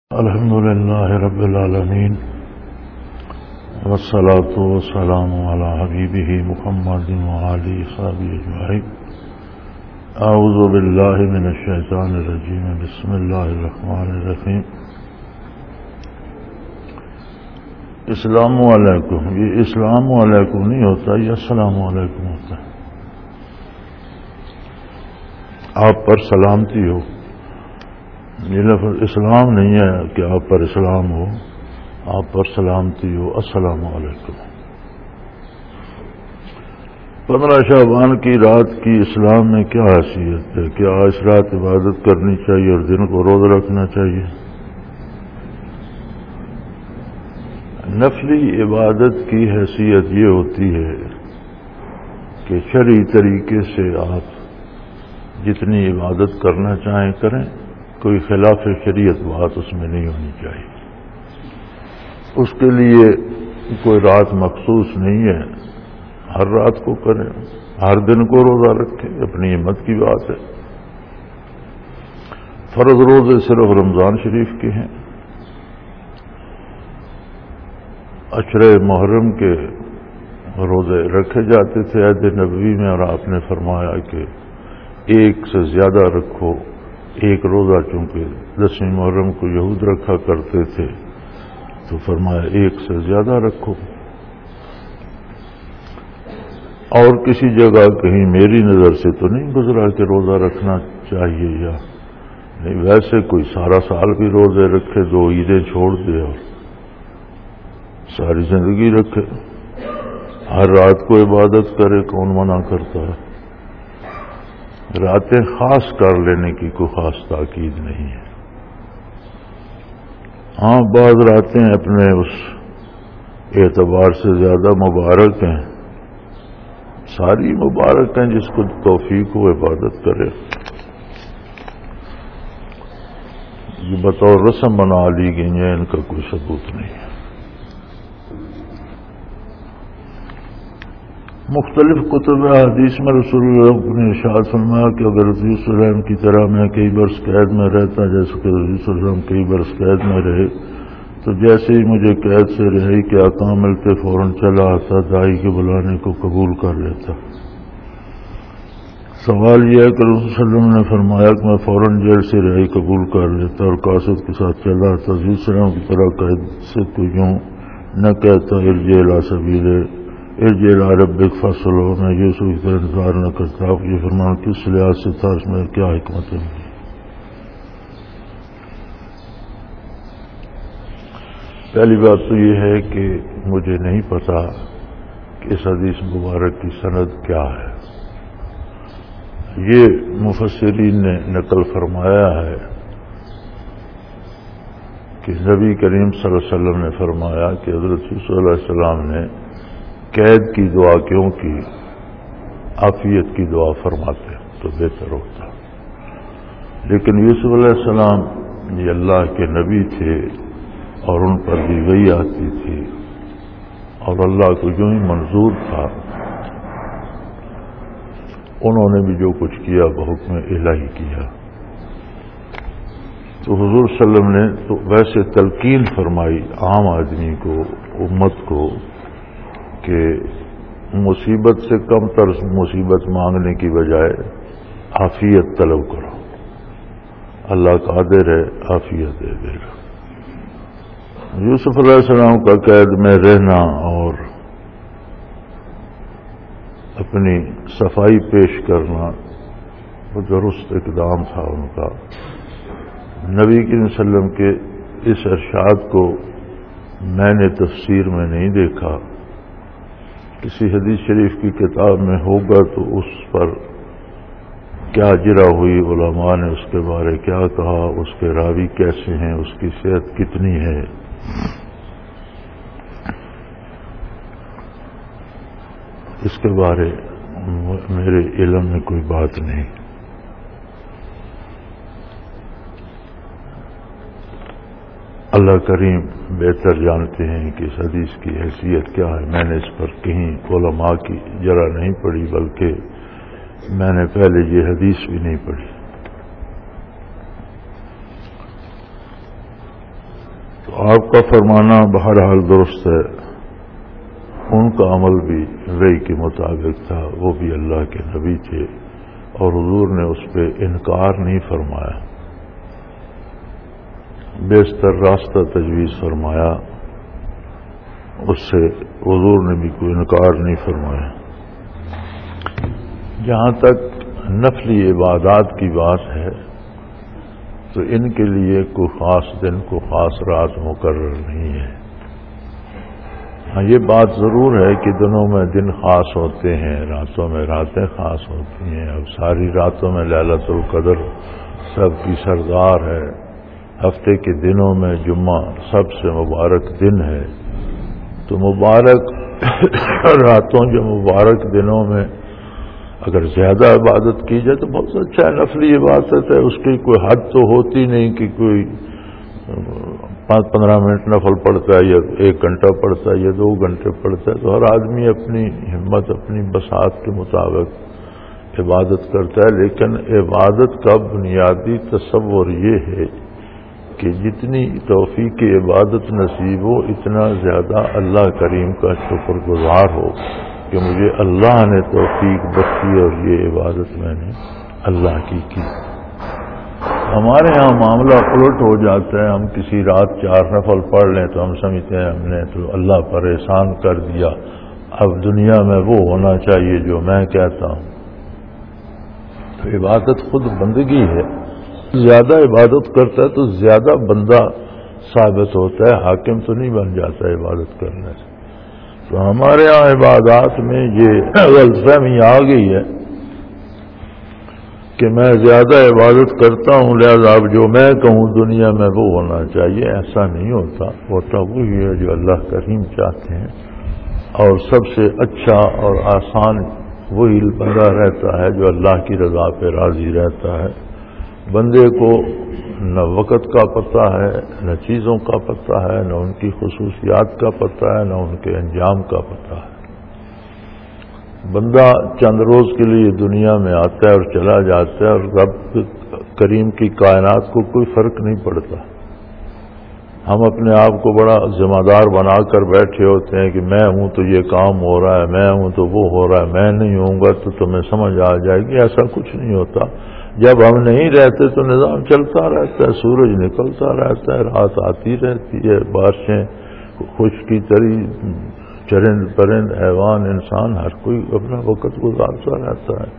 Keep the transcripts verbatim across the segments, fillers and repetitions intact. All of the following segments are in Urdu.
الحمد لله رب العالمين والصلاة والسلام على حبيبه محمد وعلى صحبه أجمعين. أعوذ بالله من الشيطان الرجيم. بسم الله الرحمن الرحيم. السلام علیکم. یہ اسلام علیکم نہیں ہوتا، یہ السلام علیکم ہوتا ہے. آپ پر سلامتی ہو. یہ لفظ اسلام نہیں ہے کہ آپ پر اسلام ہو، آپ پر سلامتی ہو. السلام علیکم. پندرہ شعبان کی رات کی اسلام میں کیا حیثیت ہے؟ کیا اس رات عبادت کرنی چاہیے اور دن کو روزہ رکھنا چاہیے؟ نفلی عبادت کی حیثیت یہ ہوتی ہے کہ شرعی طریقے سے آپ جتنی عبادت کرنا چاہیں کریں، کوئی خلاف شریعت بات اس میں نہیں ہونی چاہیے. اس کے لیے کوئی رات مخصوص نہیں ہے، ہر رات کو کریں، ہر دن کو روزہ رکھیں، اپنی ہمت کی بات ہے. فرض روزے صرف رمضان شریف کے ہیں. عشرے محرم کے روزے رکھے جاتے تھے عہد نبوی میں، اور آپ نے فرمایا کہ ایک سے زیادہ رکھو. ایک روزہ چونکہ دسویں محرم کو یہود رکھا کرتے تھے تو فرمایا ایک سے زیادہ رکھو. اور کسی جگہ کہیں میری نظر سے تو نہیں گزرا کہ روزہ رکھنا چاہیے یا نہیں. ویسے کوئی سارا سال بھی روزے رکھے، دو عیدیں چھوڑ دے اور ساری زندگی رکھے، ہر رات کو عبادت کرے، کون منع کرتا ہے؟ راتیں خاص کر لینے کی کوئی خاص تاکید نہیں ہے. ہاں بعض راتیں اپنے اس اعتبار سے زیادہ مبارک ہیں. ساری مبارک ہیں، جس کو توفیق ہو عبادت کرے. یہ بطور رسم بنا لی گئی ہیں، ان کا کوئی ثبوت نہیں ہے. مختلف کتب حدیث میں رسول اللہ نے ارشاد فرمایا کہ اگر رسول صلی اللہ علیہ وسلم کی طرح میں کئی برس قید میں رہتا جیسے کہ رسول صلی اللہ علیہ وسلم کئی برس قید میں رہے تو جیسے ہی مجھے قید سے رہائی کے احکام ملتے فوراً چلا آتا، داعی کے بلانے کو قبول کر لیتا. سوال یہ ہے کہ رسول صلی اللہ علیہ وسلم نے فرمایا کہ میں فوراً جیل سے رہائی قبول کر لیتا اور قاصد کے ساتھ چلا آتا. رسول صلی اللہ علیہ وسلم کی طرح قید سے تو یوں نہ کہتا ارجع الی سبیل ارجع الی ربک فصلو، میں یوسف کی طرح انتظار نہ کرتا. آپ یہ فرمان کس لحاظ سے تھا؟ اس میں کیا حکمت ہے؟ پہلی بات تو یہ ہے کہ مجھے نہیں پتا کہ اس حدیث مبارک کی سند کیا ہے. یہ مفسرین نے نقل فرمایا ہے کہ نبی کریم صلی اللہ علیہ وسلم نے فرمایا کہ حضرت صلی اللہ علیہ وسلم نے قید کی دعا کیوں کی؟ عافیت کی دعا فرماتے تو بہتر ہوتا. لیکن یوسف علیہ السلام یہ اللہ کے نبی تھے اور ان پر بھی وحی آتی تھی اور اللہ کو جو ہی منظور تھا انہوں نے بھی جو کچھ کیا بحکم الہی کیا. تو حضور صلی اللہ علیہ وسلم نے تو ویسے تلقین فرمائی عام آدمی کو، امت کو، کہ مصیبت سے کم تر مصیبت مانگنے کی بجائے عافیت طلب کرو. اللہ قادر ہے، عافیت دے دے گا. یوسف علیہ السلام کا قید میں رہنا اور اپنی صفائی پیش کرنا وہ درست اقدام تھا ان کا. نبی کریم صلی اللہ علیہ وسلم کے اس ارشاد کو میں نے تفسیر میں نہیں دیکھا. کسی حدیث شریف کی کتاب میں ہوگا تو اس پر کیا جرا ہوئی، علماء نے اس کے بارے کیا کہا، اس کے راوی کیسے ہیں، اس کی صحت کتنی ہے، اس کے بارے میرے علم میں کوئی بات نہیں. اللہ کریم بہتر جانتے ہیں کہ اس حدیث کی حیثیت کیا ہے. میں نے اس پر کہیں علماء کی جرح نہیں پڑھی، بلکہ میں نے پہلے یہ حدیث بھی نہیں پڑھی. تو آپ کا فرمانا بہرحال درست ہے، ان کا عمل بھی وحی کے مطابق تھا، وہ بھی اللہ کے نبی تھے اور حضور نے اس پہ انکار نہیں فرمایا، بیشتر راستہ تجویز فرمایا، اس سے حضور نے بھی کوئی انکار نہیں فرمایا۔ جہاں تک نفلی عبادات کی بات ہے تو ان کے لیے کوئی خاص دن کو خاص رات مقرر نہیں ہے۔ ہاں یہ بات ضرور ہے کہ دنوں میں دن خاص ہوتے ہیں، راتوں میں راتیں خاص ہوتی ہیں۔ اب ساری راتوں میں لیلۃ القدر سب کی سردار ہے، ہفتے کے دنوں میں جمعہ سب سے مبارک دن ہے، تو مبارک راتوں جو مبارک دنوں میں اگر زیادہ عبادت کی جائے تو بہت اچھا ہے، نفلی عبادت ہے، اس کی کوئی حد تو ہوتی نہیں کہ کوئی پانچ پندرہ منٹ نفل پڑتا ہے یا ایک گھنٹہ پڑتا ہے یا دو گھنٹے پڑتا ہے، تو ہر آدمی اپنی ہمت اپنی بساط کے مطابق عبادت کرتا ہے۔ لیکن عبادت کا بنیادی تصور یہ ہے کہ جتنی توفیق عبادت نصیب ہو اتنا زیادہ اللہ کریم کا شکر گزار ہو کہ مجھے اللہ نے توفیق بخشی اور یہ عبادت میں نے اللہ کی کی۔ ہمارے ہاں معاملہ الٹ ہو جاتا ہے، ہم کسی رات چار نفل پڑھ لیں تو ہم سمجھتے ہیں ہم نے تو اللہ پر احسان کر دیا، اب دنیا میں وہ ہونا چاہیے جو میں کہتا ہوں۔ تو عبادت خود بندگی ہے، زیادہ عبادت کرتا ہے تو زیادہ بندہ ثابت ہوتا ہے، حاکم تو نہیں بن جاتا عبادت کرنے سے۔ تو ہمارے ہاں عبادات میں یہ غلط فہمی آ گئی ہے کہ میں زیادہ عبادت کرتا ہوں لہذا اب جو میں کہوں دنیا میں وہ ہونا چاہیے۔ ایسا نہیں ہوتا، ہوتا وہی ہے جو اللہ کریم چاہتے ہیں، اور سب سے اچھا اور آسان وہی بندہ رہتا ہے جو اللہ کی رضا پہ راضی رہتا ہے۔ بندے کو نہ وقت کا پتہ ہے، نہ چیزوں کا پتہ ہے، نہ ان کی خصوصیات کا پتہ ہے، نہ ان کے انجام کا پتہ ہے۔ بندہ چند روز کے لیے دنیا میں آتا ہے اور چلا جاتا ہے، اور رب کریم کی کائنات کو کوئی فرق نہیں پڑتا۔ ہم اپنے آپ کو بڑا ذمہ دار بنا کر بیٹھے ہوتے ہیں کہ میں ہوں تو یہ کام ہو رہا ہے، میں ہوں تو وہ ہو رہا ہے، میں نہیں ہوں گا تو تمہیں سمجھ آ جائے گی۔ ایسا کچھ نہیں ہوتا۔ جب ہم نہیں رہتے تو نظام چلتا رہتا ہے، سورج نکلتا رہتا ہے، رات آتی رہتی ہے، بارشیں، خشکی تری، چرند پرند، حیوان، انسان، ہر کوئی اپنا وقت گزارتا رہتا ہے۔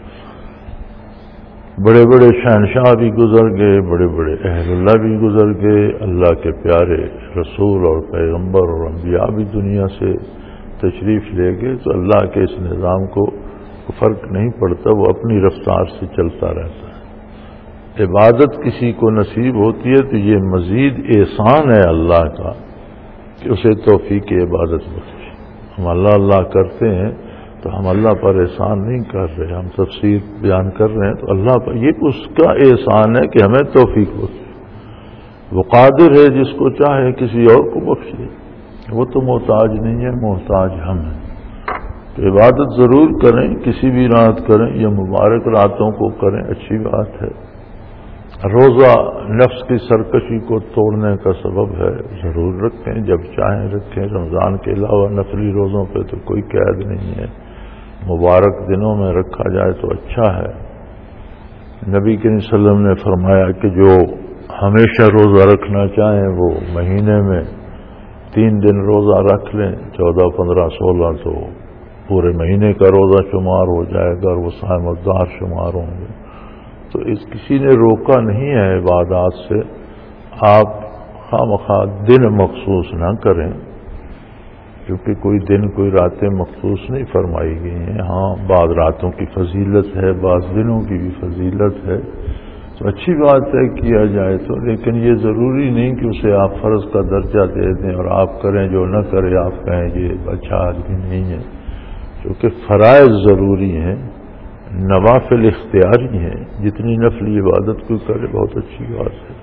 بڑے بڑے شہنشاہ بھی گزر گئے، بڑے بڑے اہل اللہ بھی گزر گئے، اللہ کے پیارے رسول اور پیغمبر اور انبیاء بھی دنیا سے تشریف لے گئے۔ تو اللہ کے اس نظام کو فرق نہیں پڑتا، وہ اپنی رفتار سے چلتا رہتا ہے۔ عبادت کسی کو نصیب ہوتی ہے تو یہ مزید احسان ہے اللہ کا کہ اسے توفیق عبادت بخشے۔ ہم اللہ اللہ کرتے ہیں تو ہم اللہ پر احسان نہیں کر رہے، ہم تفسیر بیان کر رہے ہیں تو اللہ پر یہ اس کا احسان ہے کہ ہمیں توفیق بخشے۔ وہ قادر ہے جس کو چاہے کسی اور کو بخشے، وہ تو محتاج نہیں ہے، محتاج ہم ہیں۔ تو عبادت ضرور کریں، کسی بھی رات کریں یا مبارک راتوں کو کریں، اچھی بات ہے۔ روزہ نفس کی سرکشی کو توڑنے کا سبب ہے، ضرور رکھیں، جب چاہیں رکھیں۔ رمضان کے علاوہ نفلی روزوں پہ تو کوئی قید نہیں ہے، مبارک دنوں میں رکھا جائے تو اچھا ہے۔ نبی کریم صلی اللہ علیہ وسلم نے فرمایا کہ جو ہمیشہ روزہ رکھنا چاہیں وہ مہینے میں تین دن روزہ رکھ لیں، چودہ پندرہ سولہ، تو پورے مہینے کا روزہ شمار ہو جائے گا اور وہ صائم الدہر شمار ہوں گے۔ تو اس کسی نے روکا نہیں ہے عبادات سے، آپ خواہ دن مخصوص نہ کریں، کیونکہ کوئی دن کوئی راتیں مخصوص نہیں فرمائی گئی ہیں۔ ہاں بعض راتوں کی فضیلت ہے، بعض دنوں کی بھی فضیلت ہے، تو اچھی بات ہے کیا جائے تو، لیکن یہ ضروری نہیں کہ اسے آپ فرض کا درجہ دے دیں اور آپ کریں، جو نہ کرے آپ کہیں یہ اچھا آدمی نہیں ہے۔ کیونکہ فرائض ضروری ہیں، نوافل اختیاری ہیں، جتنی نفلی عبادت کوئی کرے بہت اچھی بات ہے۔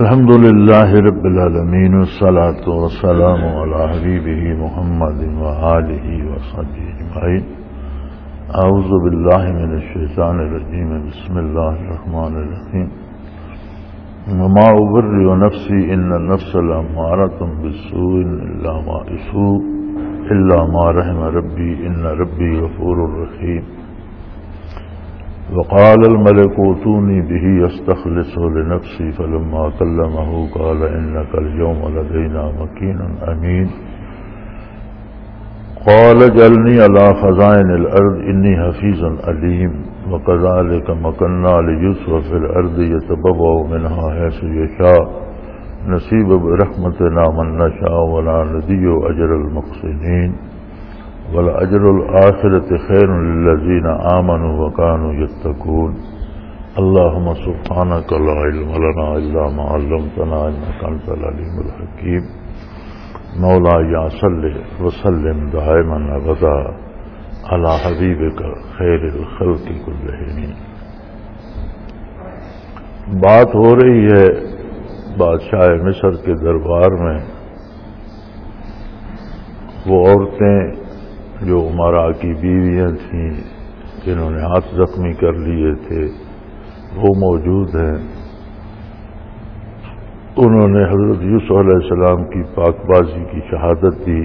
الحمد لله رب العالمين والصلاة والسلام على حبيبه محمد وآله وصحبه أجمعين. أعوذ بالله من الشيطان الرجيم. بسم الله الرحمن الرحيم. وما أبرئ نفسي إن النفس لأمارة بالسوء إلا ما إسوء إلا ما رحم ربي إن ربي غفور رحيم. وقال الملك ائتوني به يستخلصه لنفسي فلما كلمه قال إنك اليوم لدينا مكين أمين. قال اجعلني على خزائن الأرض إني حفيظ عليم. وكذلك مكنا ليوسف في الأرض يتبوأ منها حيث يشاء نصيب برحمتنا من نشاء ولا نضيع أجر المحسنين وَلَأَجْرُ الْآخِرَةِ خَيْرٌ لِلَّذِينَ آمَنُوا وَكَانُوا يَتَّقُونَ. اللهم سبحانك لا علم لنا إلا ما علمتنا إنك أنت العليم الحكيم. مولاي صل وسلم دائما أبدا على حبيبك خير الخلق كلهم. بات ہو رہی ہے بادشاہ مصر کے دربار میں وہ عورتیں جو عمرا کی بیویاں تھیں جنہوں نے ہاتھ زخمی کر لیے تھے وہ موجود ہیں. انہوں نے حضرت یوسف علیہ السلام کی پاک بازی کی شہادت دی.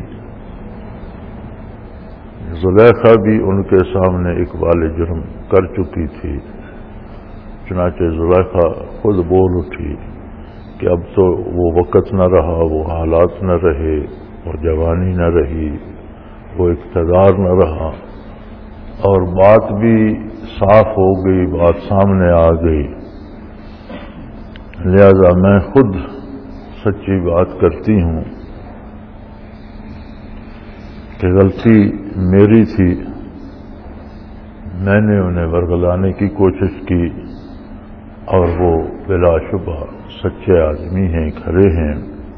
زلیخا بھی ان کے سامنے اقبال جرم کر چکی تھی. چنانچہ زلیخا خود بول اٹھی کہ اب تو وہ وقت نہ رہا، وہ حالات نہ رہے، وہ جوانی نہ رہی، وہ اقتدار نہ رہا، اور بات بھی صاف ہو گئی، بات سامنے آ گئی. لہذا میں خود سچی بات کرتی ہوں کہ غلطی میری تھی. میں نے انہیں ورگلانے کی کوشش کی اور وہ بلا شبہ سچے آدمی ہیں، کھرے ہیں.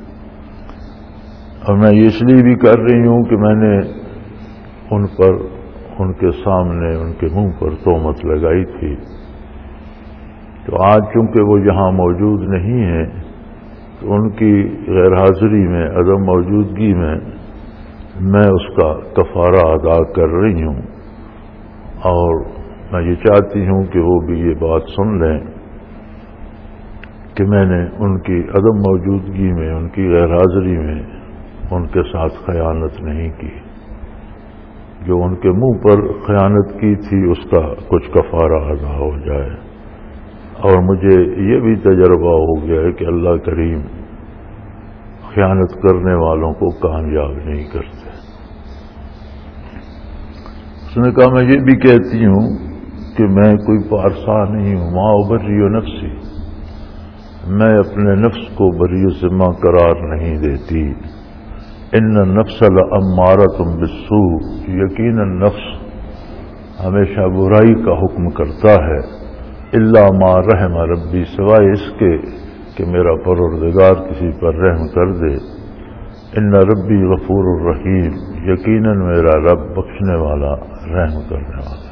اور میں یہ اس لیے بھی کر رہی ہوں کہ میں نے ان پر ان کے سامنے ان کے منہ پر تہمت لگائی تھی. تو آج چونکہ وہ یہاں موجود نہیں ہیں تو ان کی غیر حاضری میں، عدم موجودگی میں میں اس کا کفارہ ادا کر رہی ہوں. اور میں یہ چاہتی ہوں کہ وہ بھی یہ بات سن لیں کہ میں نے ان کی عدم موجودگی میں، ان کی غیر حاضری میں ان کے ساتھ خیانت نہیں کی. جو ان کے منہ پر خیانت کی تھی اس کا کچھ کفارہ ادا ہو جائے. اور مجھے یہ بھی تجربہ ہو گیا ہے کہ اللہ کریم خیانت کرنے والوں کو کامیاب نہیں کرتے. اس نے کہا میں یہ بھی کہتی ہوں کہ میں کوئی پارسا نہیں ہوں. ما ابری نفسی، میں اپنے نفس کو بری ذمہ قرار نہیں دیتی. ان النفس لامارۃ بالسوء، یقینا نفس ہمیشہ برائی کا حکم کرتا ہے. الا ما رحم ربی، سوائے اس کے کہ میرا پروردگار کسی پر رحم کر دے. ان ربی غفور الرحیم، یقینا میرا رب بخشنے والا، رحم کرنے والا.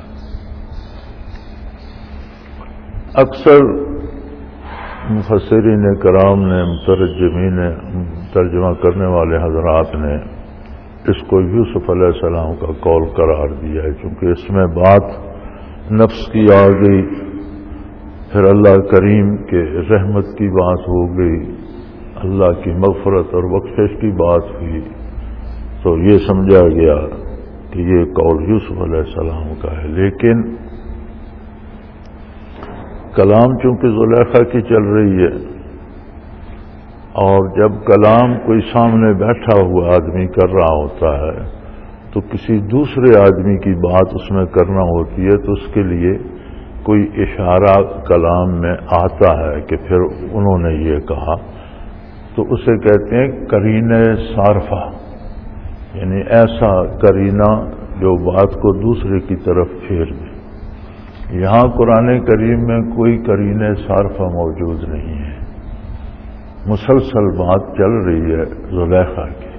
اکثر مفسرین کرام نے، مترجمین، ترجمہ کرنے والے حضرات نے اس کو یوسف علیہ السلام کا قول قرار دیا ہے، چونکہ اس میں بات نفس کی آ گئی، پھر اللہ کریم کے رحمت کی بات ہو گئی، اللہ کی مغفرت اور بخشش کی بات ہوئی، تو یہ سمجھا گیا کہ یہ قول یوسف علیہ السلام کا ہے. لیکن کلام چونکہ زلیخا کی چل رہی ہے، اور جب کلام کوئی سامنے بیٹھا ہوا آدمی کر رہا ہوتا ہے تو کسی دوسرے آدمی کی بات اس میں کرنا ہوتی ہے تو اس کے لیے کوئی اشارہ کلام میں آتا ہے کہ پھر انہوں نے یہ کہا، تو اسے کہتے ہیں قرینہ صارفہ، یعنی ایسا قرینہ جو بات کو دوسرے کی طرف پھیر دے. یہاں قرآن کریم میں کوئی قرینہ صارفہ موجود نہیں ہے. مسلسل بات چل رہی ہے زلیخا کی.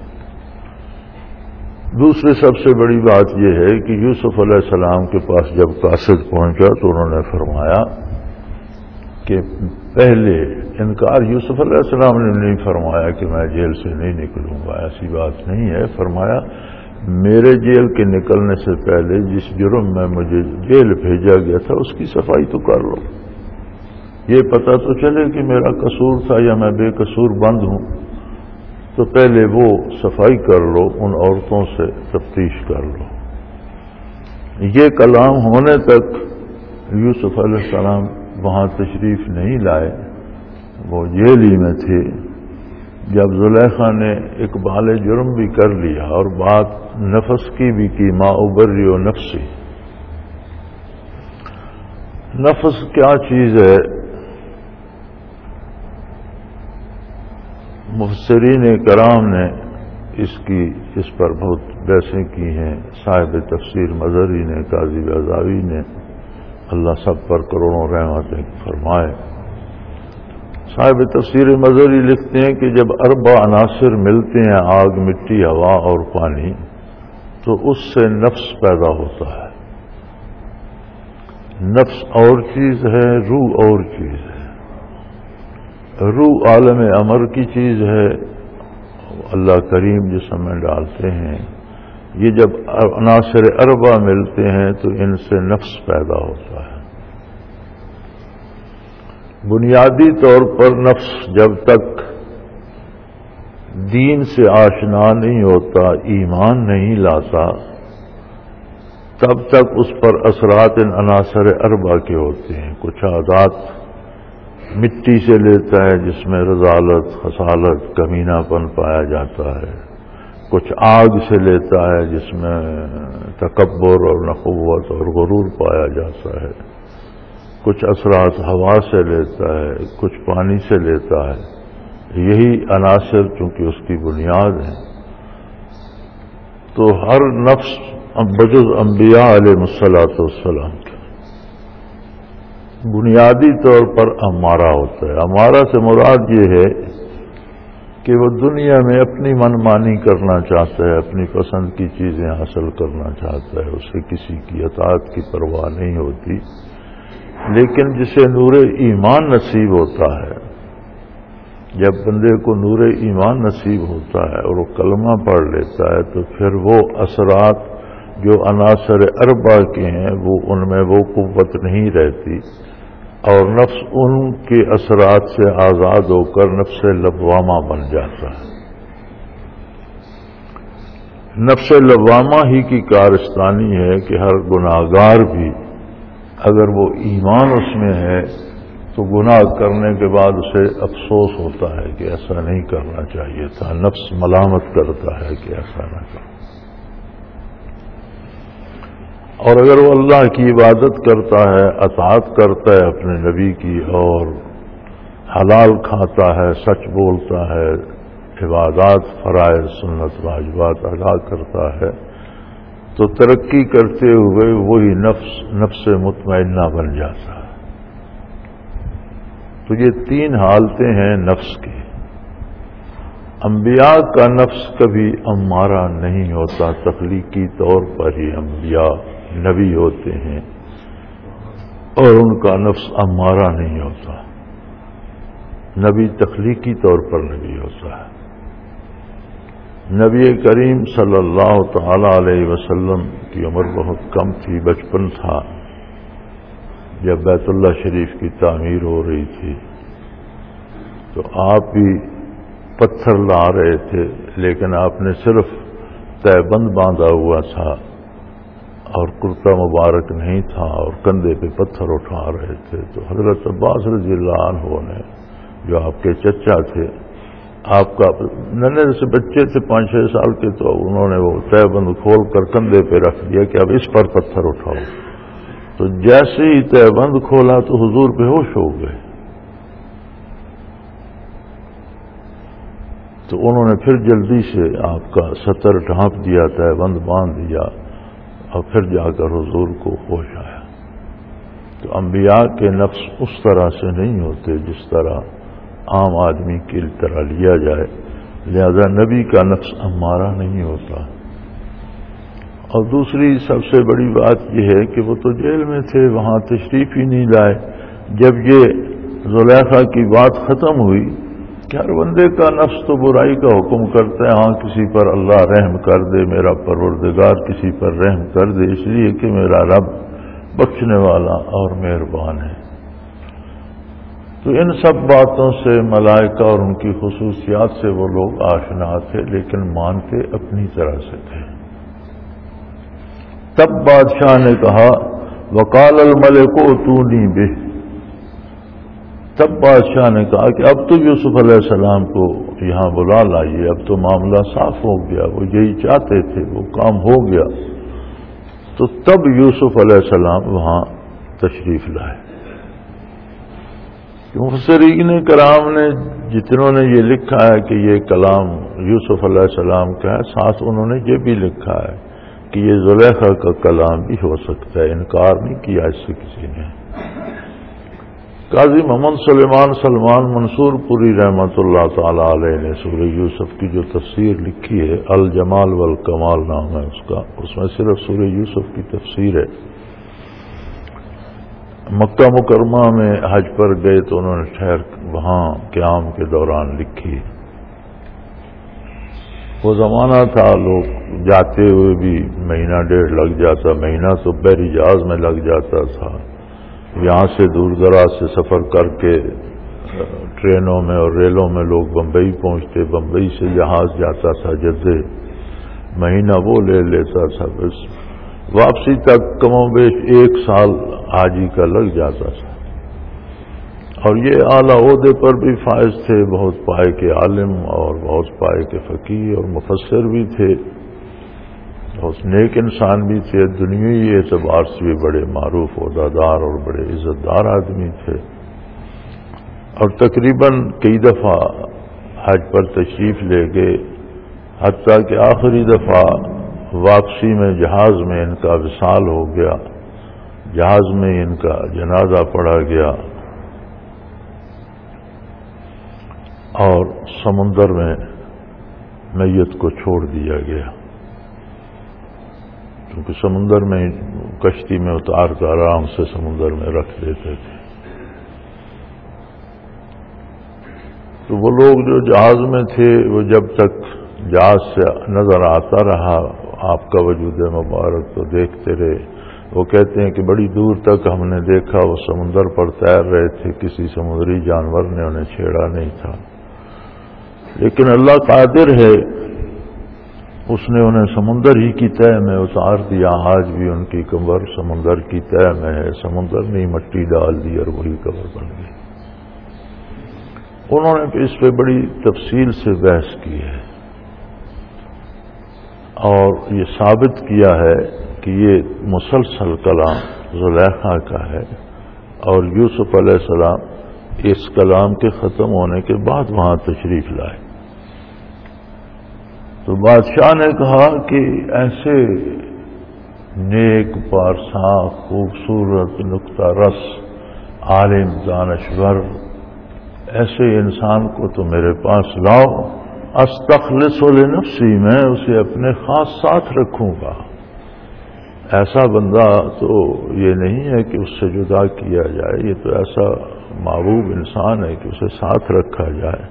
دوسری سب سے بڑی بات یہ ہے کہ یوسف علیہ السلام کے پاس جب قاصد پہنچا تو انہوں نے فرمایا کہ پہلے انکار یوسف علیہ السلام نے نہیں فرمایا کہ میں جیل سے نہیں نکلوں گا، ایسی بات نہیں ہے. فرمایا میرے جیل کے نکلنے سے پہلے جس جرم میں مجھے جیل بھیجا گیا تھا اس کی صفائی تو کر لو، یہ پتہ تو چلے کہ میرا قصور تھا یا میں بے قصور بند ہوں، تو پہلے وہ صفائی کر لو، ان عورتوں سے تفتیش کر لو. یہ کلام ہونے تک یوسف علیہ السلام وہاں تشریف نہیں لائے، وہ جیل ہی میں تھے. جب زلیخا نے اقبال جرم بھی کر لیا اور بات نفس کی بھی کی، ما ابری و نفسی، نفس کیا چیز ہے؟ مفسرین کرام نے اس کی اس پر بہت بحثیں کی ہیں. صاحب تفسیر مظہری نے، قاضی بیضاوی نے، اللہ سب پر کروڑوں رحمتیں فرمائے. صاحب تفسیر مظہری لکھتے ہیں کہ جب اربع عناصر ملتے ہیں، آگ، مٹی، ہوا اور پانی، تو اس سے نفس پیدا ہوتا ہے. نفس اور چیز ہے، روح اور چیز ہے. روح عالم امر کی چیز ہے، اللہ کریم جسم میں ڈالتے ہیں. یہ جب عناصر اربع ملتے ہیں تو ان سے نفس پیدا ہوتا ہے. بنیادی طور پر نفس جب تک دین سے آشنا نہیں ہوتا، ایمان نہیں لاتا، تب تک اس پر اثرات ان عناصر اربع کے ہوتے ہیں. کچھ عادات مٹی سے لیتا ہے جس میں رذالت، خصالت، کمینہ پن پایا جاتا ہے. کچھ آگ سے لیتا ہے جس میں تکبر اور نخوت اور غرور پایا جاتا ہے. کچھ اثرات ہوا سے لیتا ہے، کچھ پانی سے لیتا ہے. یہی عناصر چونکہ اس کی بنیاد ہیں، تو ہر نفس بجز انبیاء علیہ الصلوۃ والسلام کے بنیادی طور پر امارہ ہوتا ہے. امارہ سے مراد یہ ہے کہ وہ دنیا میں اپنی منمانی کرنا چاہتا ہے، اپنی پسند کی چیزیں حاصل کرنا چاہتا ہے، اسے کسی کی اطاعت کی پرواہ نہیں ہوتی. لیکن جسے نور ایمان نصیب ہوتا ہے، جب بندے کو نور ایمان نصیب ہوتا ہے اور وہ کلمہ پڑھ لیتا ہے، تو پھر وہ اثرات جو عناصر اربع کے ہیں وہ ان میں وہ قوت نہیں رہتی، اور نفس ان کے اثرات سے آزاد ہو کر نفس لوامہ بن جاتا ہے. نفس لوامہ ہی کی کارستانی ہے کہ ہر گناہگار بھی اگر وہ ایمان اس میں ہے تو گناہ کرنے کے بعد اسے افسوس ہوتا ہے کہ ایسا نہیں کرنا چاہیے تھا. نفس ملامت کرتا ہے کہ ایسا نہ کرو. اور اگر وہ اللہ کی عبادت کرتا ہے، اطاعت کرتا ہے اپنے نبی کی، اور حلال کھاتا ہے، سچ بولتا ہے، عبادات، فرائض، سنت، واجبات ادا کرتا ہے، تو ترقی کرتے ہوئے وہی نفس نفس مطمئنہ بن جاتا ہے. تو یہ تین حالتیں ہیں نفس کی. انبیاء کا نفس کبھی امارہ نہیں ہوتا. تخلیقی طور پر ہی انبیاء نبی ہوتے ہیں اور ان کا نفس امارہ نہیں ہوتا. نبی تخلیقی طور پر نبی ہوتا ہے. نبی کریم صلی اللہ تعالی علیہ وسلم کی عمر بہت کم تھی، بچپن تھا. جب بیت اللہ شریف کی تعمیر ہو رہی تھی تو آپ بھی پتھر لا رہے تھے، لیکن آپ نے صرف تہبند باندھا ہوا تھا اور کرتا مبارک نہیں تھا، اور کندھے پہ پتھر اٹھا رہے تھے. تو حضرت عباس رضی اللہ عنہ نے، جو آپ کے چچا تھے، آپ کا ننے سے بچے تھے پانچ چھ سال کے، تو انہوں نے وہ تہبند کھول کر کندھے پہ رکھ دیا کہ اب اس پر پتھر اٹھاؤ. تو جیسے ہی تہبند کھولا تو حضور بے ہوش ہو گئے. تو انہوں نے پھر جلدی سے آپ کا ستر ڈھانپ دیا، تہبند باندھ دیا، اور پھر جا کر حضور کو ہوش آیا. تو انبیاء کے نفس اس طرح سے نہیں ہوتے جس طرح عام آدمی کی طرح لیا جائے. لہذا نبی کا نفس امارہ نہیں ہوتا. اور دوسری سب سے بڑی بات یہ ہے کہ وہ تو جیل میں تھے، وہاں تشریف ہی نہیں لائے. جب یہ زلیخا کی بات ختم ہوئی کہ ہر بندے کا نفس تو برائی کا حکم کرتا ہے، ہاں کسی پر اللہ رحم کر دے، میرا پروردگار کسی پر رحم کر دے، اس لیے کہ میرا رب بخشنے والا اور مہربان ہے۔ تو ان سب باتوں سے ملائکہ اور ان کی خصوصیات سے وہ لوگ آشنا تھے، لیکن مانتے اپنی طرح سے تھے۔ تب بادشاہ نے کہا وقال الملک ائتونی بہ، تب بادشاہ نے کہا کہ اب تو یوسف علیہ السلام کو یہاں بلا لائیے، اب تو معاملہ صاف ہو گیا، وہ یہی چاہتے تھے، وہ کام ہو گیا۔ تو تب یوسف علیہ السلام وہاں تشریف لائے۔ مفسرین کرام نے جتنوں نے یہ لکھا ہے کہ یہ کلام یوسف علیہ السلام کا ہے، ساتھ انہوں نے یہ بھی لکھا ہے کہ یہ زلیخا کا کلام بھی ہو سکتا ہے، انکار نہیں کیا اس سے کسی نے۔ قاضی محمد سلیمان سلمان منصور پوری رحمۃ اللہ تعالی علیہ نے سورہ یوسف کی جو تفسیر لکھی ہے، الجمال والکمال نام ہے اس کا، اس میں صرف سورہ یوسف کی تفسیر ہے۔ مکہ مکرمہ میں حج پر گئے تو انہوں نے ٹھہر وہاں قیام کے دوران لکھی۔ وہ زمانہ تھا لوگ جاتے ہوئے بھی مہینہ ڈیڑھ لگ جاتا، مہینہ تو بحری جہاز میں لگ جاتا تھا، یہاں سے دور دراز سے سفر کر کے ٹرینوں میں اور ریلوں میں لوگ بمبئی پہنچتے، بمبئی سے جہاز جاتا تھا جدہ، مہینہ وہ لے لیتا تھا، بس واپسی تک کم و بیش ایک سال حاجی کا لگ جاتا تھا۔ اور یہ اعلیٰ عہدے پر بھی فائز تھے، بہت پائے کے عالم اور بہت پائے کے فقیہ اور مفسر بھی تھے، بہت نیک انسان بھی تھے، دنیاوی اعتبار سے بھی بڑے معروف عہدیدار اور بڑے عزت دار آدمی تھے۔ اور تقریباً کئی دفعہ حج پر تشریف لے گئے، حتیٰ کہ آخری دفعہ واپسی میں جہاز میں ان کا وصال ہو گیا، جہاز میں ان کا جنازہ پڑھا گیا اور سمندر میں میت کو چھوڑ دیا گیا، کیونکہ سمندر میں کشتی میں اتار کر آرام سے سمندر میں رکھ دیتے تھے۔ تو وہ لوگ جو جہاز میں تھے وہ جب تک جہاز سے نظر آتا رہا آپ کا وجود مبارک تو دیکھتے رہے۔ وہ کہتے ہیں کہ بڑی دور تک ہم نے دیکھا وہ سمندر پر تیر رہے تھے، کسی سمندری جانور نے انہیں چھیڑا نہیں تھا، لیکن اللہ قادر ہے، اس نے انہیں سمندر ہی کی تہہ میں اتار دیا۔ آج بھی ان کی قبر سمندر کی تہہ میں ہے، سمندر نے مٹی ڈال دی اور وہی قبر بن گئی۔ انہوں نے اس پہ بڑی تفصیل سے بحث کی ہے اور یہ ثابت کیا ہے کہ یہ مسلسل کلام زلیخا کا ہے، اور یوسف علیہ السلام اس کلام کے ختم ہونے کے بعد وہاں تشریف لائے۔ تو بادشاہ نے کہا کہ ایسے نیک پارسا خوبصورت نکتہ رس عالم دانشور ایسے انسان کو تو میرے پاس لاؤ، استخلص لنفسی، میں اسے اپنے خاص ساتھ رکھوں گا۔ ایسا بندہ تو یہ نہیں ہے کہ اس سے جدا کیا جائے، یہ تو ایسا محبوب انسان ہے کہ اسے ساتھ رکھا جائے۔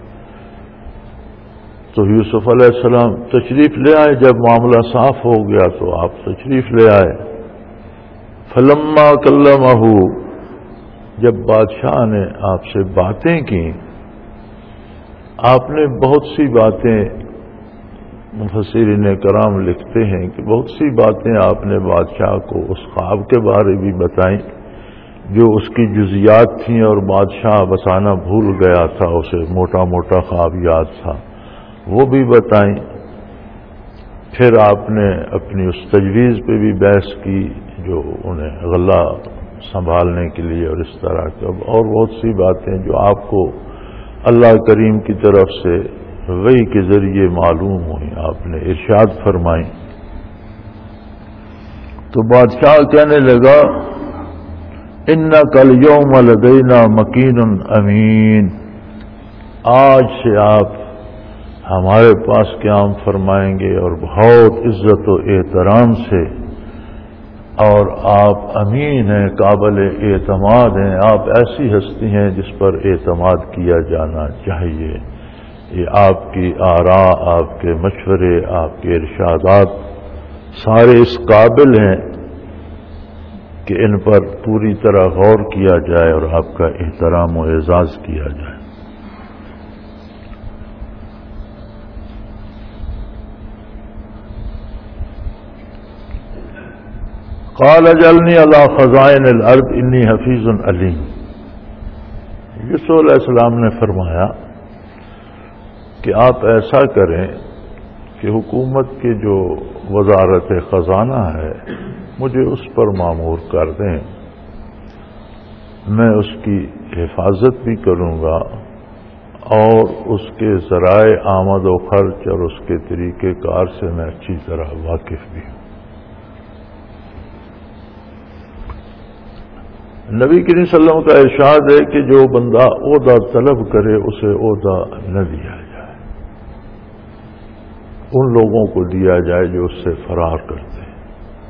تو یوسف علیہ السلام تشریف لے آئے، جب معاملہ صاف ہو گیا تو آپ تشریف لے آئے۔ فلما کلمہ، جب بادشاہ نے آپ سے باتیں کی، آپ نے بہت سی باتیں، مفسرین کرام لکھتے ہیں کہ بہت سی باتیں آپ نے بادشاہ کو اس خواب کے بارے بھی بتائیں جو اس کی جزیات تھیں، اور بادشاہ بتانا بھول گیا تھا، اسے موٹا موٹا خواب یاد تھا، وہ بھی بتائیں۔ پھر آپ نے اپنی اس تجویز پہ بھی بحث کی جو انہیں غلہ سنبھالنے کے لیے، اور اس طرح کے اور بہت سی باتیں جو آپ کو اللہ کریم کی طرف سے وحی کے ذریعے معلوم ہوئی، آپ نے ارشاد فرمائی۔ تو بادشاہ کہنے لگا اِنَّكَ الْيَوْمَ لَدَيْنَا مَكِينٌ أَمِينٌ، آج سے آپ ہمارے پاس قیام فرمائیں گے اور بہت عزت و احترام سے اور آپ امین ہیں، قابل اعتماد ہیں، آپ ایسی ہستی ہیں جس پر اعتماد کیا جانا چاہیے۔ یہ آپ کی آراء، آپ کے مشورے، آپ کے ارشادات سارے اس قابل ہیں کہ ان پر پوری طرح غور کیا جائے اور آپ کا احترام و اعزاز کیا جائے۔ قال اجعلنی علی خزائن الارض انی حفیظ علیم۔ یوسف علیہ السلام نے فرمایا کہ آپ ایسا کریں کہ حکومت کی جو وزارت خزانہ ہے مجھے اس پر مامور کر دیں، میں اس کی حفاظت بھی کروں گا اور اس کے ذرائع آمد و خرچ اور اس کے طریقہ کار سے میں اچھی طرح واقف بھی ہوں۔ نبی کریم صلی اللہ علیہ وسلم کا ارشاد ہے کہ جو بندہ عہدہ طلب کرے اسے عہدہ نہ دیا جائے، ان لوگوں کو دیا جائے جو اس سے فرار کرتے ہیں۔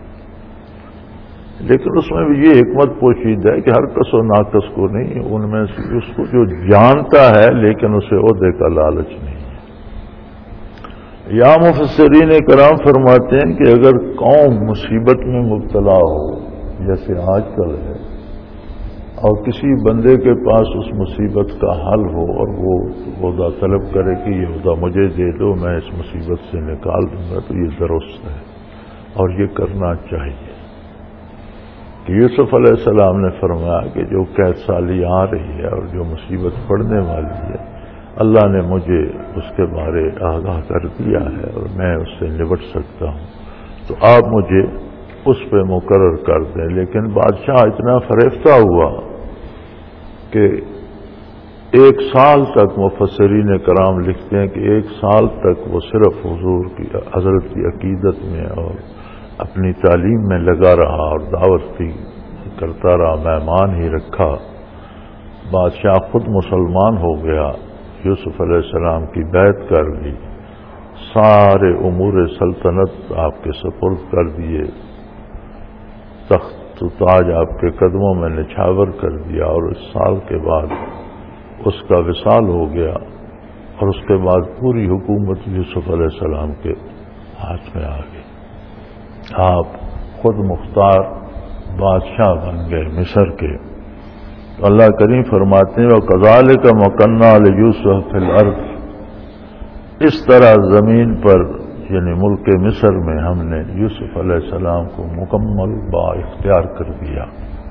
لیکن اس میں بھی یہ حکمت پوشیدہ ہے کہ ہر کس و ناقص کو نہیں، ان میں سے اس کو جو جانتا ہے لیکن اسے عہدے کا لالچ نہیں ہے۔ یا مفسرین کرام فرماتے ہیں کہ اگر قوم مصیبت میں مبتلا ہو جیسے آج کل ہے اور کسی بندے کے پاس اس مصیبت کا حل ہو اور وہ عہدہ طلب کرے کہ یہ عہدہ مجھے دے دو میں اس مصیبت سے نکال دوں گا، تو یہ درست ہے اور یہ کرنا چاہیے۔ کہ یوسف علیہ السلام نے فرمایا کہ جو قید سالی آ رہی ہے اور جو مصیبت پڑنے والی ہے اللہ نے مجھے اس کے بارے آگاہ کر دیا ہے اور میں اس سے نبٹ سکتا ہوں، تو آپ مجھے اس پہ مقرر کر دیں۔ لیکن بادشاہ اتنا فریفتہ ہوا کہ ایک سال تک مفسرین کرام لکھتے ہیں کہ ایک سال تک وہ صرف حضور کی حضرت کی عقیدت میں اور اپنی تعلیم میں لگا رہا اور دعوت بھی کرتا رہا، مہمان ہی رکھا۔ بادشاہ خود مسلمان ہو گیا، یوسف علیہ السلام کی بیعت کر لی، سارے امور سلطنت آپ کے سپرد کر دیے، تخت و تاج آپ کے قدموں میں نچھاور کر دیا، اور اس سال کے بعد اس کا وصال ہو گیا اور اس کے بعد پوری حکومت یوسف علیہ السلام کے ہاتھ میں آ گئی۔ آپ خود مختار بادشاہ بن گئے مصر کے۔ تو اللہ کریم فرماتے ہیں وَكَذَلِكَ مَكَنَّا لِيُوسُفَ فِي الْأَرْضِ، اس طرح زمین پر یعنی ملک مصر میں ہم نے یوسف علیہ السلام کو مکمل با اختیار کر دیا۔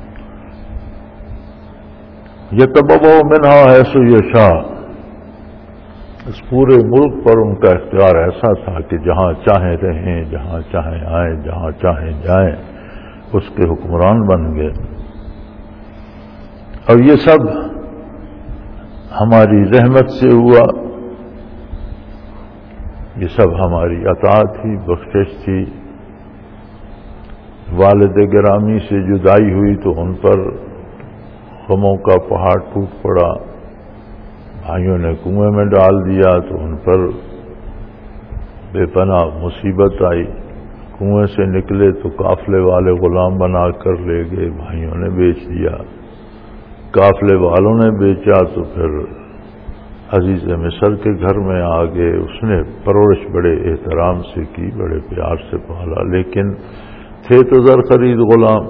یتبوأ منہا حیث یشاء، اس پورے ملک پر ان کا اختیار ایسا تھا کہ جہاں چاہیں رہیں، جہاں چاہیں آئیں، جہاں چاہیں جائیں، اس کے حکمران بن گئے۔ اور یہ سب ہماری رحمت سے ہوا، یہ سب ہماری عطا تھی، بخشش تھی۔ والد گرامی سے جدائی ہوئی تو ان پر غموں کا پہاڑ ٹوٹ پڑا، بھائیوں نے کنویں میں ڈال دیا تو ان پر بے پناہ مصیبت آئی، کنویں سے نکلے تو قافلے والے غلام بنا کر لے گئے، بھائیوں نے بیچ دیا، قافلے والوں نے بیچا تو پھر عزیز مصر کے گھر میں آ گئے، اس نے پرورش بڑے احترام سے کی، بڑے پیار سے پالا، لیکن تھے تو زر خرید غلام۔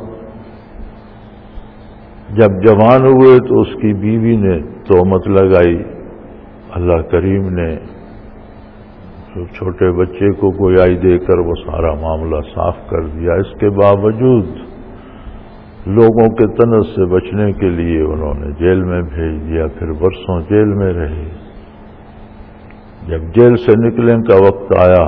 جب جوان ہوئے تو اس کی بیوی نے تہمت لگائی، اللہ کریم نے چھوٹے بچے کو گویائی دے کر وہ سارا معاملہ صاف کر دیا۔ اس کے باوجود لوگوں کے تنز سے بچنے کے لیے انہوں نے جیل میں بھیج دیا، پھر برسوں جیل میں رہے۔ جب جیل سے نکلنے کا وقت آیا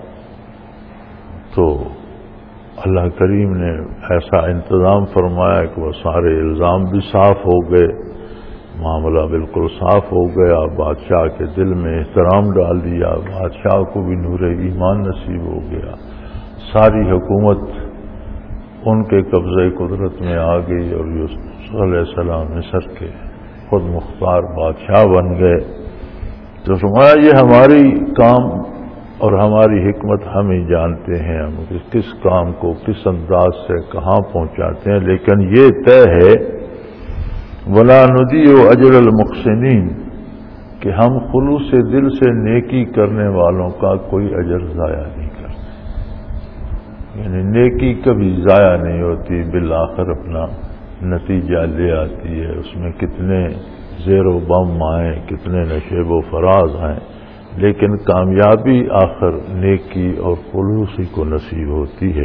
تو اللہ کریم نے ایسا انتظام فرمایا کہ وہ سارے الزام بھی صاف ہو گئے، معاملہ بالکل صاف ہو گیا، بادشاہ کے دل میں احترام ڈال دیا، بادشاہ کو بھی نور ایمان نصیب ہو گیا، ساری حکومت ان کے قبضے قدرت میں آ گئی اور یوسف علیہ السلام مصر کے خود مختار بادشاہ بن گئے۔ تو فرمایا یہ ہماری کام اور ہماری حکمت ہم ہی جانتے ہیں، ہم کس کام کو کس انداز سے کہاں پہنچاتے ہیں، لیکن یہ طے ہے وَلَا نُضِيعُ أَجْرَ الْمُحْسِنِينَ کہ ہم خلوص دل سے نیکی کرنے والوں کا کوئی اجر ضائع نہیں کرتے، یعنی نیکی کبھی ضائع نہیں ہوتی، بالآخر اپنا نتیجہ لے آتی ہے، اس میں کتنے زیر و بم آئیں، کتنے نشیب و فراز آئیں، لیکن کامیابی آخر نیکی اور خلوصی کو نصیب ہوتی ہے۔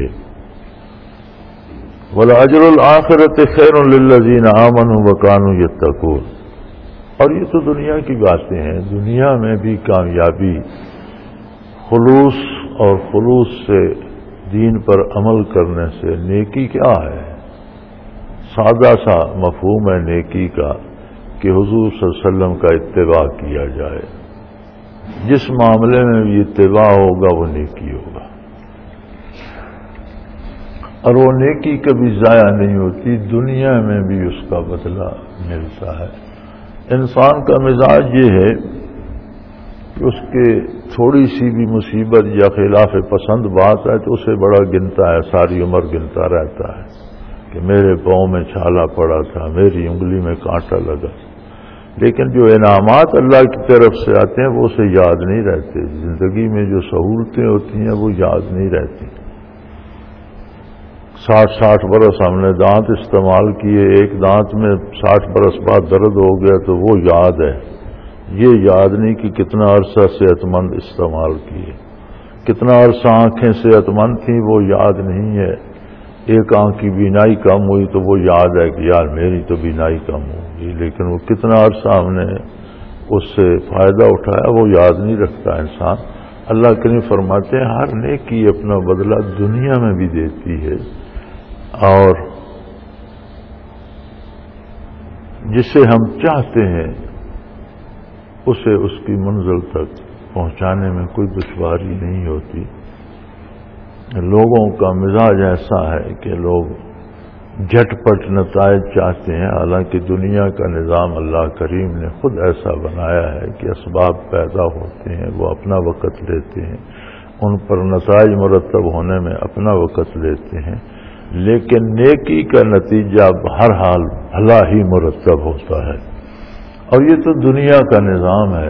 وَلَأَجْرُ الْآخِرَةِ خَيْرٌ لِلَّذِينَ آمَنُوا وَكَانُوا يَتَّقُونَ اور یہ تو دنیا کی باتیں ہیں، دنیا میں بھی کامیابی خلوص اور خلوص سے دین پر عمل کرنے سے نیکی کیا ہے؟ سادہ سا مفہوم ہے نیکی کا کہ حضور صلی اللہ علیہ وسلم کا اتباع کیا جائے، جس معاملے میں بھی اتباع ہوگا وہ نیکی ہوگا، اور وہ نیکی کبھی ضائع نہیں ہوتی، دنیا میں بھی اس کا بدلہ ملتا ہے۔ انسان کا مزاج یہ ہے کہ اس کے تھوڑی سی بھی مصیبت یا خلاف پسند بات ہے تو اسے بڑا گنتا ہے، ساری عمر گنتا رہتا ہے کہ میرے پاؤں میں چھالا پڑا تھا، میری انگلی میں کانٹا لگا، لیکن جو انعامات اللہ کی طرف سے آتے ہیں وہ اسے یاد نہیں رہتے، زندگی میں جو سہولتیں ہوتی ہیں وہ یاد نہیں رہتی۔ ساٹھ ساٹھ برس ہم نے دانت استعمال کیے، ایک دانت میں ساٹھ برس بعد درد ہو گیا تو وہ یاد ہے، یہ یاد نہیں کہ کتنا عرصہ صحت مند استعمال کیے، کتنا عرصہ آنکھیں صحت مند تھیں وہ یاد نہیں ہے، ایک آنکھ کی بینائی کم ہوئی تو وہ یاد ہے کہ یار میری تو بینائی کم ہوگی، لیکن وہ کتنا عرصہ ہم نے اس سے فائدہ اٹھایا وہ یاد نہیں رکھتا انسان۔ اللہ کریم فرماتے ہیں ہر نیکی اپنا بدلہ دنیا میں بھی دیتی ہے، اور جسے ہم چاہتے ہیں اسے اس کی منزل تک پہنچانے میں کوئی دشواری نہیں ہوتی۔ لوگوں کا مزاج ایسا ہے کہ لوگ جھٹ پٹ نتائج چاہتے ہیں، حالانکہ دنیا کا نظام اللہ کریم نے خود ایسا بنایا ہے کہ اسباب پیدا ہوتے ہیں، وہ اپنا وقت لیتے ہیں، ان پر نتائج مرتب ہونے میں اپنا وقت لیتے ہیں، لیکن نیکی کا نتیجہ ہر حال بھلا ہی مرتب ہوتا ہے۔ اور یہ تو دنیا کا نظام ہے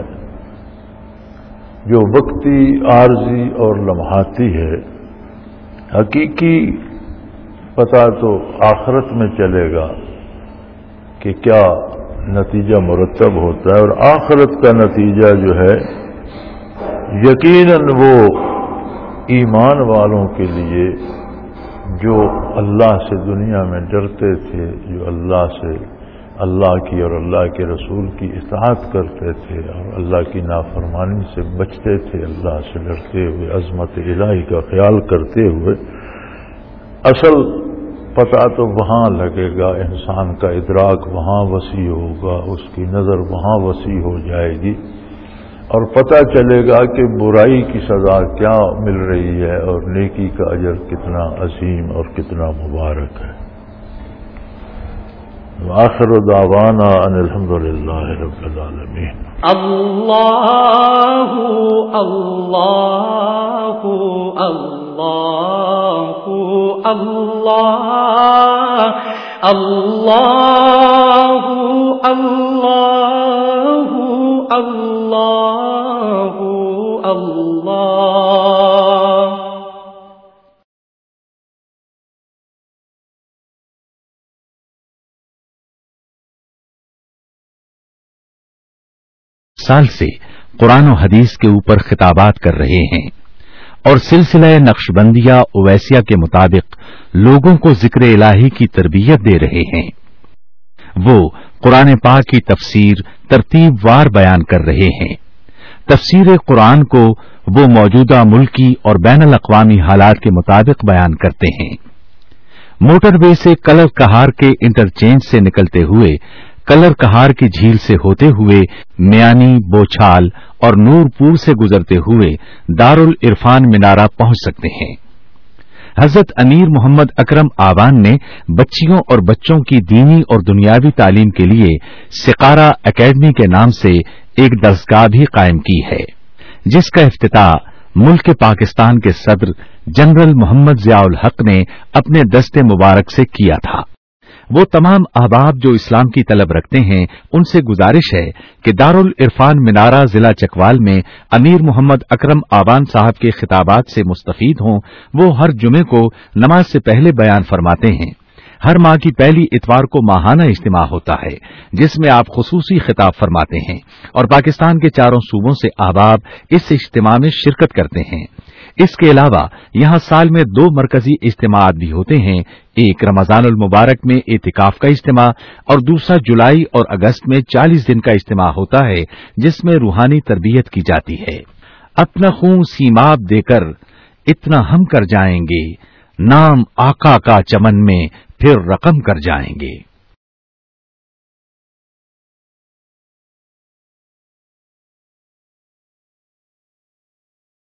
جو وقتی، عارضی اور لمحاتی ہے، حقیقی پتہ تو آخرت میں چلے گا کہ کیا نتیجہ مرتب ہوتا ہے، اور آخرت کا نتیجہ جو ہے یقیناً وہ ایمان والوں کے لیے جو اللہ سے دنیا میں ڈرتے تھے، جو اللہ سے، اللہ کی اور اللہ کے رسول کی اطاعت کرتے تھے اور اللہ کی نافرمانی سے بچتے تھے، اللہ سے ڈرتے ہوئے، عظمت الہی کا خیال کرتے ہوئے، اصل پتہ تو وہاں لگے گا، انسان کا ادراک وہاں وسیع ہوگا، اس کی نظر وہاں وسیع ہو جائے گی، اور پتہ چلے گا کہ برائی کی سزا کیا مل رہی ہے اور نیکی کا اجر کتنا عظیم اور کتنا مبارک ہے۔ وآخر دعوانا ان الحمد للہ رب العالمین۔ اللہ اللہ اللہ اللہ اللہ اللہ اللہ اللہ۔ سال سے قرآن و حدیث کے اوپر خطابات کر رہے ہیں اور سلسلہ نقشبندیہ اویسیہ کے مطابق لوگوں کو ذکر الہی کی تربیت دے رہے ہیں۔ وہ قرآن پاک کی تفسیر ترتیب وار بیان کر رہے ہیں۔ تفسیر قرآن کو وہ موجودہ ملکی اور بین الاقوامی حالات کے مطابق بیان کرتے ہیں۔ موٹر وے سے کلر کہار کے انٹرچینج سے نکلتے ہوئے، کلر کہار کی جھیل سے ہوتے ہوئے، میانی، بوچھال اور نور پور سے گزرتے ہوئے دارالعرفان منارہ پہنچ سکتے ہیں۔ حضرت امیر محمد اکرم آوان نے بچیوں اور بچوں کی دینی اور دنیاوی تعلیم کے لیے سقارہ اکیڈمی کے نام سے ایک درسگاہ بھی قائم کی ہے، جس کا افتتاح मुल्क पाकिस्तान के सदर जनरल मोहम्मद जियाउल हक ने अपने दस्ते मुबारक से किया था। वो तमाम अहबाब जो इस्लाम की तलब रखते हैं उनसे गुजारिश है कि दारुल इरफान मिनारा जिला चकवाल में अमीर मोहम्मद अकरम आवान साहब के खिताबात से मुस्तफीद हों। वो हर जुमे को नमाज से पहले बयान फरमाते हैं। हर माह की पहली इतवार को माहाना इज्तिमा होता है जिसमें आप खुसूसी खिताब फरमाते हैं और पाकिस्तान के चारों सूबों से अहबाब इस इज्तिमा में शिरकत करते हैं। इसके अलावा यहां साल में दो मरकजी इज्तिमात भी होते हैं, एक रमजानुल मुबारक में एतिकाफ का इज्तिमा और दूसरा जुलाई और अगस्त में चालीस दिन का इज्तिमा होता है जिसमें रूहानी तरबियत की जाती है। अपना खून सीमाब देकर इतना हम कर जाएंगे, नाम आका का चमन में फिर रकम कर जाएंगे।